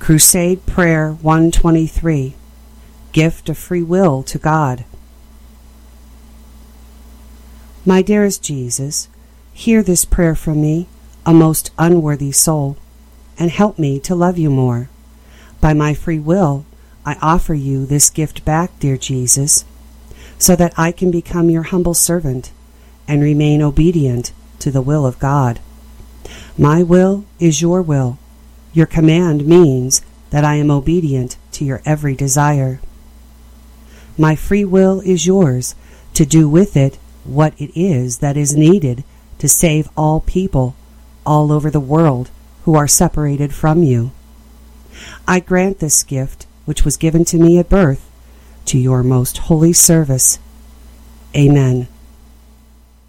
Crusade Prayer 123. Gift of Free Will to God. My dearest Jesus, hear this prayer from me, a most unworthy soul, and help me to love you more. By my free will, I offer you this gift back, dear Jesus, so that I can become your humble servant and remain obedient to the will of God. My will is your will. Your command means that I am obedient to your every desire. My free will is yours to do with it what it is that is needed to save all people all over the world who are separated from you. I grant this gift, which was given to me at birth, to your most holy service. Amen.